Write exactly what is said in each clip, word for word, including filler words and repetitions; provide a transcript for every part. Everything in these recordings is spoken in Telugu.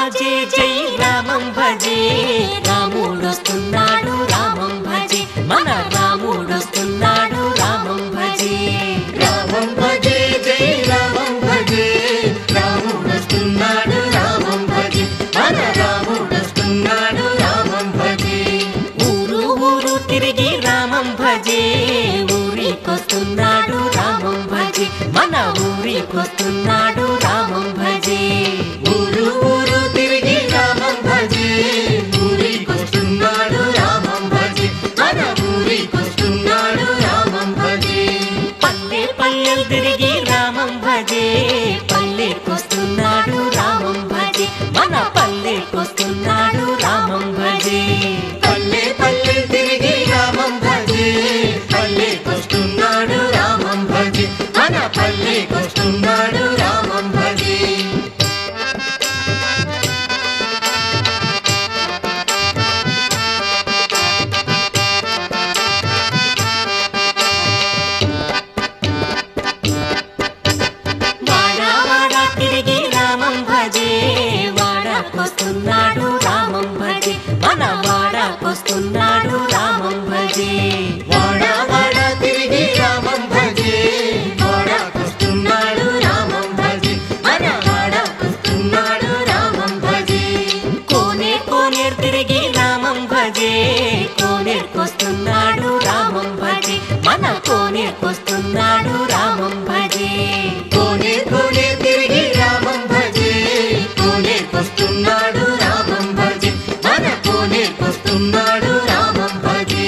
భజే జై రామం భజే రాముడొస్తున్నాడు రామం భజే మన రాముడొస్తున్నాడు రామం భజే రామం భజే జై రామం భజే రాముడొస్తున్నాడు రామం భజే మన రాముడొస్తున్నాడు రామం భజే ఊరు ఊరు తిరిగి రామం భజే ఊరికొస్తున్నాడు రామం భజే మన ఊరికొస్తున్నాడు రామం భజే ఊరు ఊరు తిరిగి రామం భజే ఊరికొస్తున్నాడు రామం భజే మన ఊరికొస్తున్నాడు రామం భజే పల్లె పల్లెలు తిరిగి రామం భజే పల్లెకొస్తున్నాడు రామం భజే మన పల్లెకొస్తున్నాడు రామం భజే పల్లె పల్లె తిరిగి రామం భజే పల్లెకొస్తున్నాడు రామం భజే మన పల్లెకొస్తున్నాడు రామం భజే వాడా వాడా తిరిగి రామం భజే వాడాకొస్తున్నాడు రామం భజే మన వాడాకొస్తున్నాడు రామం భజే వాడా వాడా తిరిగి రామం భజే వాడాకొస్తున్నాడు రామం భజే మన వాడాకొస్తున్నాడు రామం భజే కోనే కోనేరు తిరిగి రామం భజే కోనేరుకొస్తున్నాడు రామం భజే మన కోనేరుకొస్తున్నాడు రామం భజే కోనే కోనే తిరిగి రామం భజే కోనేకొస్తున్నాడు రామం భజే మన కోనేకొస్తున్నాడు రామం భజే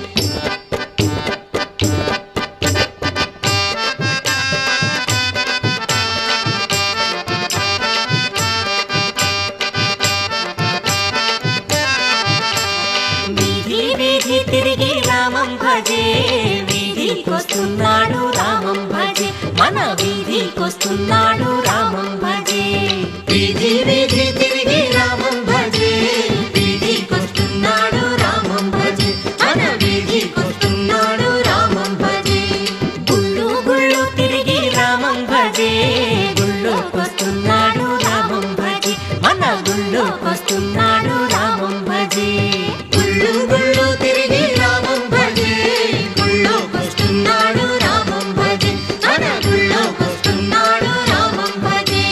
వీధి వీధి తిరిగి రామం భజే వీధికొస్తున్నాడు రామం భజే మన వీధికొస్తున్నాడు రామం భజే వీధి వీధి తిరిగి రామం భజే వీధికొస్తున్నాడు రామం భజే మన వీధికొస్తున్నాడు రామం భజే గుళ్ళు గుళ్ళు తిరిగి రామం భజే గుళ్ళోకొస్తున్నాడు రామం భజే మన గుళ్ళోకొస్తున్నాడు రామం భజే గుళ్ళు గుళ్ళు తిరిగి రామం భజే గుళ్ళోకొస్తున్నాడు రామం భజే మన గుళ్ళోకొస్తున్నాడు రామం భజే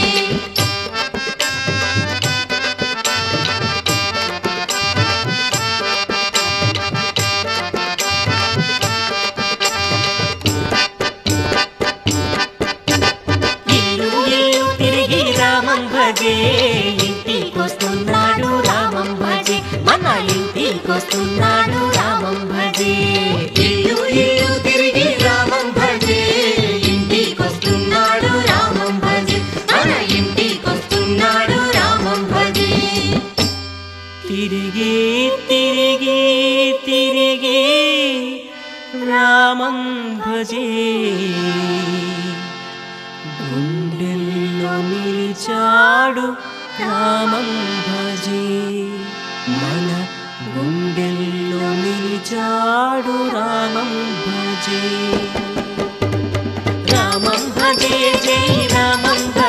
ఇల్లు ఇల్లు తిరిగి రామం భజే ఇంటికొస్తున్నాడు రామం భజే మన ఇంటికొస్తున్నాడు రామం భజే ఇల్లు ఇల్లు తిరిగి రామం భజే ఇంటికొస్తున్నాడు రామం భజే మన ఇంటికొస్తున్నాడు రామం భజే తిరిగి తిరిగి తిరిగి రామం భజే గుండెల్లో నిలిచాడు రామం భజే మన గుండెల్లో నిలిచాడు రామం భజే రామం భజే జై రామం భజే